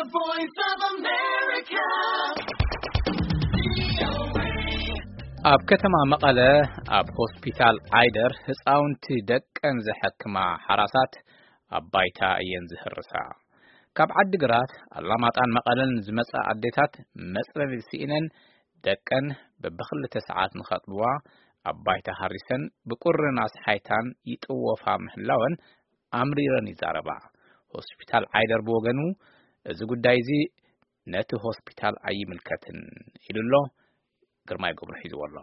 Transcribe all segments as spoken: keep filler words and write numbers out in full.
The Voice of America. ኣብ ከተማ መቐለ ኣብ ሆስፒታል ዓይደር ህፃውንቲ ደቀን ዘሐክማ ሓራሳት ኣብ ባይታ እየን ዝህርሳ ካብ ዓዲግራት ኣላማጣን መቐለን ዝመጻ ኣዴታት መጽለሊ ሲኢነን ደቀን በብኽልተ ሰዓት ንኸጥብዋ ኣብ ባይታ ሃሪሰን ብቁርን ኣስሓይታን ይጥወፋ ምህላወን ኣምሪረን ይዛረባ ሆስፒታል ዓይደር ብወገኑ እዚ ጉዳይ እዚ ነቲ ሆስፒታል ኣይምልከትን ኢሉሎ ግርማይ ገብሩ ሒዝወሎ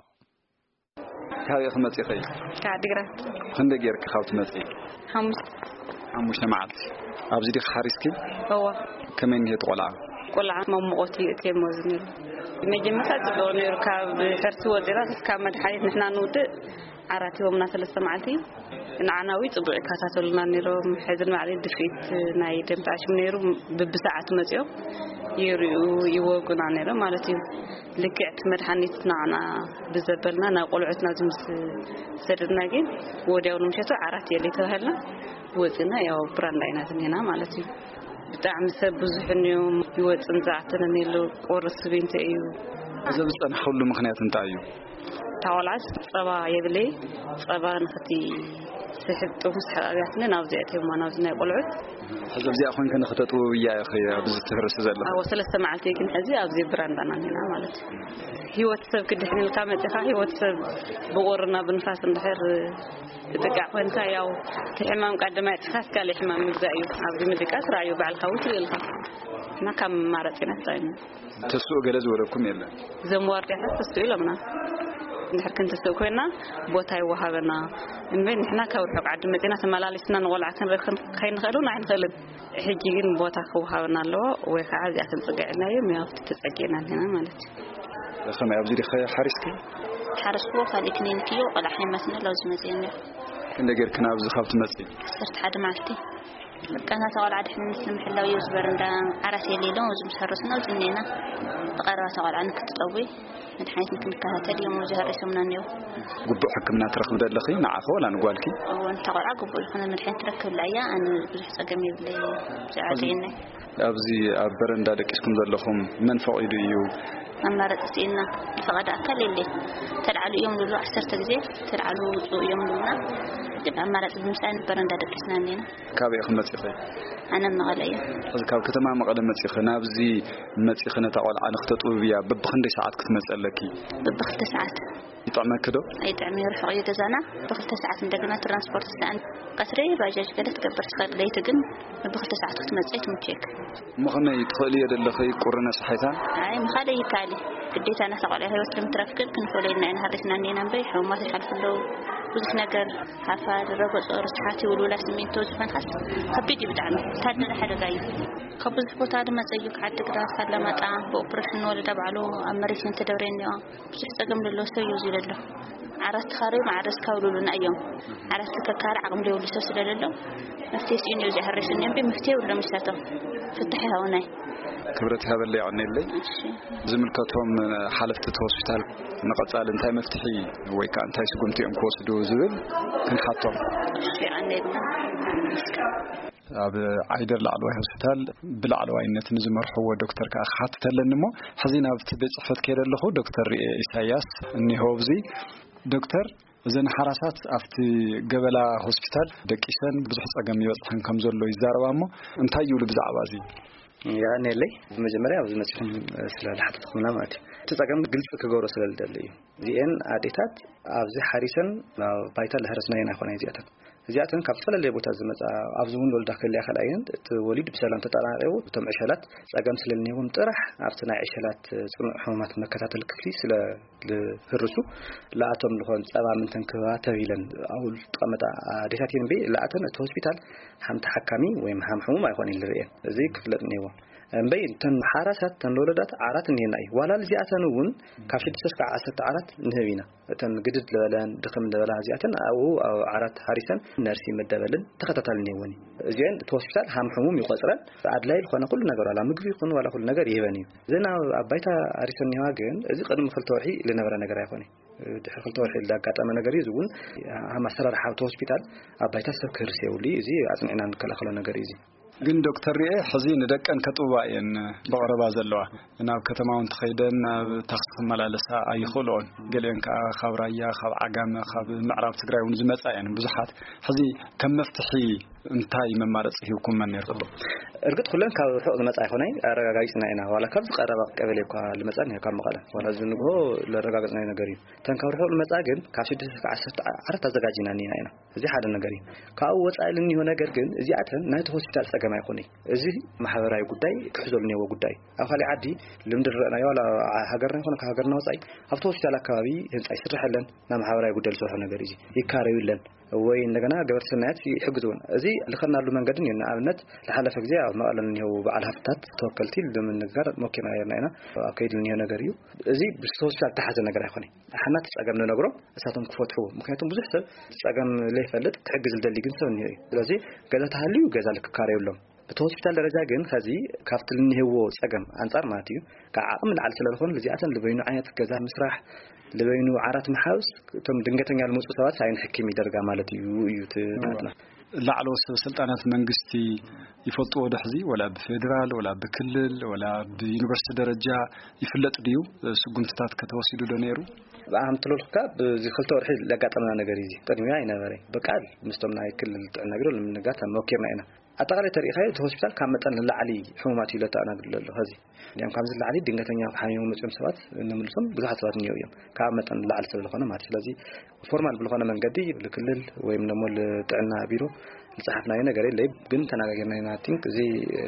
ካብ ይኽመጽ ይኸይ ከዓዲግራት ክንደ ጌርክ ካብ ትመጽ ሓሙስ ሓሙሽተ መዓልቲ ኣብዚ ዲኽ ሓሪስኪ እዋ ከመይ ንሄት ቆልዓ ቆልዓ መሞቆቲ እቴሞዝ ነይሩ መጀመሪያ ጽቡቕ ነይሩ ካብ ሕርሲ ወፂራ ካብ መድሓኒት ንሕና ንውድእ ዓራት ይቦምና ሰለስተ መዓልቲ ንዓናዊ ጽቡቕ ይከታተሉና ነይሮም ሕዝን ማዕሊ ድፊት ናይ ደም ተኣሽም ነይሩ ብብሰዓቱ መጽዮም ይርኡ ይወጉና ነይሮም ማለት እዩ ልክዕት መድሓኒት ናዓና ብዘበልና ናብ ቆልዑትና ዝምስ ሰድርና ግን ወዲያውኑ ምሸቱ ዓራት የለ ተባህልና ወፅና ያው ብራንዳ ኢና ዝኔና ማለት እዩ ብጣዕሚ ሰብ ብዙሕ እንዮ ይወፅን ዛዕተን ነይሉ ቆርስ ብንተ እዩ እዚ ዝጸንሐሉ ምኽንያት እንታይ እዩ ታወላስ ጸባ የብለ ጸባ ንኽቲ ስሕብ ጥሙስ ሓቢያትነ ናብ ዘእተይ ማናው ዝናይ ቆልዑት ሕዚ እዚኣ ኮይንከ ንኽተጡ እያ እኺ ኣብዚ ትህርስ ዘላ ኣብ ሰለስተ መዓልቲ ግን ሕዚ ኣብዚ ብራንዳና ነና ማለት ህይወት ሰብ ክድሕንልካ መጽኻ ህይወት ሰብ ብቆርና ብንፋስ እንድሕር እጥቃዕ ኮንካ ያው ሕማም ቀደማ ይጥፋስ ካለ ሕማም ምግዛእ እዩ ኣብዚ ምድቃት ራእዩ ባዕልካ ውትልልካ እና ከም ማረጽና ታይ ተስኡ ገለ ዝወለኩም የለ ዘምዋርዲያት ተስኡ ኢሎምና ንሕር ክንተ ሰው ኮይና ቦታ ይወሃበና እምበን ንሕና ካብ ርሑቅ ዓዲ መጽና ተመላልስና ንቆልዓ ክንረክን ከይንኸሉ ናይንኸልን ሕጂ ግን ቦታ ክወሃበና ኣለዎ ወይ ከዓ እዚኣ ክንጽግዕናዮም ያው ተጸጊዕና ነና ማለት እዩ ከመይ ኣብዚ ዲኸ ሓሪስኪ ሓረስኩ ካልእ ክኒን ክዮ ቆልዓ ሕመስነ ለውዝ መጽና ክንደ ጌርክና ኣብዚ ካብ ትመጽ ሰርት ሓደ ማልቲ ቀና ተቆልዓ ድሕነት ንምሕላው ይዝበር እንዳ ዓራት የሌለው ዝምሰርስና ዝኔና ተቀረባ ተቆልዓ ንክትጠዊ መድሓኒት ንክንከታተል እዮም ዝሃርሰምና ነው ጉቡእ ሕክምና ትረክብ ደለኺ ንዓኸ ወላ ንጓልኪ ወን ተቆልዓ ጉቡእ ልኾነ መድሓኒት ትረክብ ለያ ኣነ ብዙሕ ፀገም ይብለ ዛዕተይና ኣብዚ ኣብ በረንዳ ደቂስኩም ዘለኹም መን ፈቂዱ እዩ ኣማራፂ ሲና ፈቀደ ኣካል የለ ተልዓሉ እዮም ልሉ ዓሰርተ ግዜ ተልዓሉ ውፅኡ እዮም ልሉና ግን ኣማራፂ ብምሳን በረንዳ ደቂስና ነና ካብ ይኹም መጽኺ ኣነ መቐለየ እዚ ካብ ከተማ መቐለ መጽኺ ናብዚ መጽኺ ነታ ቆልዓ ንኽተጥብያ በብክንደይ ሰዓት ክትመጽለኪ በብክልተ ሰዓት ይጥዕመክ ዶ ኣይጥዕም ይርሕቕ እዩ ገዛና በክልተ ሰዓት እንደገና ትራንስፖርት ስላን ቀስሪ ባጃጅ ገለ ትገብር ትኸድለይት ግን በብክልተ ሰዓት ክትመጽይ ትምቸክ ምኽነይ ትኽእል የደለኺ ቁርነ ሰሓይታ ኣይ ምኻለ ይካሊ ግዴታ ነተቆልዓ ህይወት ለምትረክብ ክንፈለይና ኢና ሃሪስና ነና በይ ሕማት ይሓልፍለው ብዙሕ ነገር ሓፋ ረገጾ ርስሓት ይውሉላ ስሚንቶ ዝፈንካስ ከቢድ ይብጣዕሚ ታደለ ሓደጋ እዩ ካብ ብዙሕ ቦታ ድማ ፀዩ ከዓዲግራት ካለማጣ ብኦፕሬሽን ወለዳ ባዕሉ ኣብ መሬት ተደብረኒዋ ብዙሕ ፀገም ዘሎ ሰው እዩ ዝለሎ ዓራት ካሪው ማዕረስ ካውሉሉና እዮም ዓራት ከካሪ ዓቕም ደውሉ ሰው ስለሌሎ መፍትሄ ሲኒ እዩ ዝሕርሽን እዮም ብመፍትሄ ወሎ ምሳቶም ፍትሕ ይሆናይ ክብረት ያበለ ያዕነለይ ዝምልከቶም ሓለፍቲ ሆስፒታል ንቀጻል እንታይ መፍትሒ ወይ ከዓ እንታይ ስጉምቲ እዮም ክወስዱ ዝብል ክንሓቶም ያዕነልና ኣብ ዓይደር ላዕለዋይ ሆስፒታል ብላዕለዋይነት ንዝመርሕዎ ዶክተር ከዓ ክሓትተለኒ እሞ ሕዚ ናብቲ ቤት ጽሕፈት ከይደ ኣለኹ ዶክተር ኢሳያስ እኒሆ ኣብዚ ዶክተር እዘን ሓራሳት ኣብቲ ገበላ ሆስፒታል ደቂሰን ብዙሕ ፀገም ይበጽሐን ከም ዘሎ ይዛረባ እሞ እንታይ ይብሉ ብዛዕባ እዚ ያኔለይ በመጀመሪያ ኣብዚ መጽሐፍ ስለላሕተኹምና ማለት ተጸገም ግልጽ ክገብሮ ስለልደለ እዩ ዚኤን ኣዴታት ኣብዚ ሓሪሰን ባይታ ለህርስና ኢና ይኾነ ዚኣተን ዚኣተን ካብ ፈለለየ ቦታ ዝመጻ ኣብዚ ውን ወልዳ ከልያ ከላይን ወሊድ ብሰላም ተጣራሪው እቶም ዕሸላት ጸገም ስለልኒውን ጥራሕ ኣብቲ ናይ ዕሸላት ጽኑዕ ሕማማት መከታተል ክፍሊ ስለ ዝህርሱ ለኣቶም ልኾን ጸባ ምንተን ክባተቢለን ኣውል ተቐመጣ ኣዴታት ይንበ ለኣተን እቲ ሆስፒታል ሓንቲ ሓካሚ ወይ ሓም ሕሙም ኣይኾን ይልርየን እዚ ክፍለጥ ነይዎ እምበይ ተን ሓራሳት ተን ወለዳት ዓራት ነና እዩ ዋላ ዚኣተን እውን ካብ ሽድሽተ እስከ ዓሰርተ ዓራት ንህቢና እተን ግድድ ለበለን ድኽም ለበላ ዚኣተን ኣብ ዓራት ሓሪሰን ነርሲ መደበልን ተኸታተልን ነይወኒ እዚን እቲ ሆስፒታል ሃም ሕሙም ይቆጽረን ኣድላይ ልኾነ ኩሉ ነገር ዋላ ምግቢ ይኹን ዋላ ኩሉ ነገር ይህበን እዩ ዘና ኣባይታ ሓሪሰን ኒዋ ግን እዚ ቅድሚ ክልተ ወርሒ ዝነበረ ነገር ኣይኾነ ድሕሪ ክልተ ወርሒ ዳጋጠመ ነገር እዩ እውን ሃም ኣሰራርሓ ሆስፒታል ኣባይታ ሰብ ክህርስ የውሉ እዚ ኣጽኒዕና ንከላኸሎ ነገር እዩ ግን ዶክተር ሪኤ ሕዚ ንደቀን ከጥዋየን በቀረባ ዘለዋ ናብ ከተማውን ተኸይደን ናብ ታክሲ መላለሳ ኣይኽእሎን ገሌን ከዓ ካብ ራያ ካብ ዓጋመ ካብ ምዕራብ ትግራይ ውን ዝመጻየን ብዙሓት ሕዚ ከም መፍትሒ እንታይ መማረጽ ሂውኩም መን ይርጥሉ እርግጥ ኩለን ካብ ርሑቕ ዝመጻ ይኾነይ ኣረጋጋጽና ኢና ዋላ ካብ ዝቀረበ ቀበሌ እኳ ልመጻን ካብ መቐለ ዋላ ዝንጎ ለረጋጋጽና ነገር እዩ ተን ካብ ርሑቕ ልመጻ ግን ካብ ሽዱሽተ እስካብ ዓሰርተ ዓራት ኣዘጋጂና ኒና ኢና እዚ ሓደ ነገር እዩ ካብ ወጻኢልን ይሆ ነገር ግን እዚኣተን ናይቲ ሆስፒታል ጸገም ኣይኾነይ እዚ ማሕበራዊ ጉዳይ ክሕዘሉኒዎ ጉዳይ ኣብ ካሊ ዓዲ ልምዲ ረአናዮ ዋላ ሃገርና ይኹን ካብ ሃገርና ወጻኢ ኣብቲ ሆስፒታል ኣካባቢ ህንጻ ይስርሐለን ና ማሕበራዊ ጉዳይ ዝሰርሑ ነገር እዩ ይካረዩለን ወይ እንደገና ገበርቲ ሰናያት ይሕግዙን እዚ ልኸናሉ መንገድን እዩ ንኣብነት ለሓለፈ ግዜ ኣብ መቐለን ይኸው በዓል ሃፍታት ተወከልቲ ለምንጋር ሞኪና የርናይና ኣብ ከይድን ይሄ ነገር እዩ እዚ ብሆስፒታል ተሓዘ ነገር ኣይኾነይ ሓናት ጸገም ንነግሮ እሳቶም ክፈትሑ ምክንያቱም ብዙሕ ሰብ ጸገም ለይፈልጥ ክሕግዝ ዝደሊ ግን ሰብ ንሄ ስለዚ ገዛ ተሃልዩ ገዛ ልክካረዩሎም በሆስፒታል ደረጃ ግን ከዚ ካብት ልንሄዎ ጸገም አንጻር ማለት እዩ ከዓቅም ልዓል ስለልኾን ለዚኣተን ልበይኑ ዓይነት ገዛ ምስራሕ ለበይኑ ዓራት መሓውስ ቶም ድንገተኛ ልሙጽ ሰባት ሳይን ሕክም ይደርጋ ማለት እዩ እዩ ተናትና ላዕሎ ስልጣናት መንግስቲ ይፈልጥዎ ድሕዚ ወላ በፌደራል ወላ በክልል ወላ በዩኒቨርሲቲ ደረጃ ይፍለጥ ድዩ ስጉምትታት ከተወሲዱ ዶ ነይሩ በአም ትልልካ በዝክልተ ወርሒ ለጋጠመና ነገር እዚ ቅድሚያ ይነበረ በቃል ምስቶም ናይ ክልል ጥዕና ቢሮ ለምንጋታ ሞኪርና ኢና አጠቃላይ ተሪኻይ ሆስፒታል ካብ መጠን ለላዕሊ ሕሙማት ይለታና ግለሎ ሀዚ ለም ካብ ዝላዕሊ ድንገተኛ ሓሚሙ መጽም ሰባት ንምልሶም ብዙሓት ሰባት ነው እዮም ካብ መጠን ለላዕሊ ስለሆነ ማለት ስለዚህ ፎርማል ብለሆነ መንገዲ ለክልል ወይም ደግሞ ለጥዕና ቢሮ ለጻፍና ነገር የለ ግን ተናጋገርና ኢና ቲንክ እዚ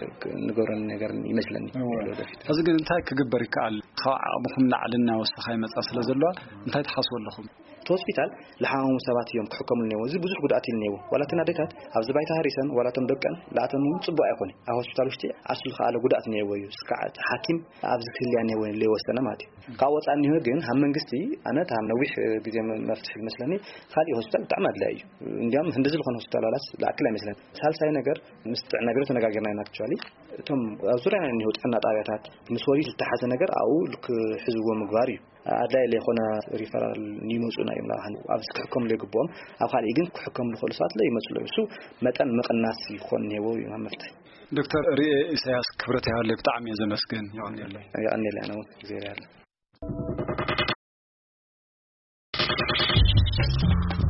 ንገረን ነገር ይመስለኒ ወደፊት ሀዚ ግን እንታይ ክግበር ይካል ካብ ዓቅምኩም ለዓልና ወሰኻይ መጻ ስለዘሎ እንታይ ተሓስበለኩም ሆስፒታል ለሓሙም ሰባት እዮም ክሕከሙ ነው እዚ ብዙሕ ጉዳት ይልነው ወላተና ደታት ኣብ ዝባይታ ሃሪሰን ወላተም ደቀን ላተም ጽቡቅ አይኮን ኣብ ሆስፒታል ውሽጢ አስል ካለ ጉዳት ነው ወይ ስካዓት ሐኪም ኣብ ዝክልያ ነው ወይ ለወሰነ ማለት ካብ ወጻን ነው ግን ሃ መንግስቲ አነ ታም ነዊሕ ግዜ መፍትሕ ይመስለኒ ካሊ ሆስፒታል በጣም አድላይ እንዲያም እንደዚህ ለሆነ ሆስፒታል አላስ ላክላ ይመስለኒ ሳልሳይ ነገር ምስጥ ነገር ተነጋገርና ኢና አክቹአሊ ቶም አዙሪያና ነው ጥና ጣቢያታት ምስወሪ ተሐዘ ነገር አው ልክ ህዝቡ ምግባር እዩ አድላይ ለሆነ ሪፈራል ኒሞጹና ይምላል ኣብ ዝክሕከም ለግቦም ኣብ ካሊ ግን ክሕከም ለኹሉ ሰዓት ላይ ይመስሉ እሱ መጠን መቀናስ ይኾን ነው ይማመርታ ዶክተር ሪኤ ኢሳያስ ክብረት ያለ በጣም የዘመስገን ያውን ያለ ያኔ ላይ ነው እግዚአብሔር ያለ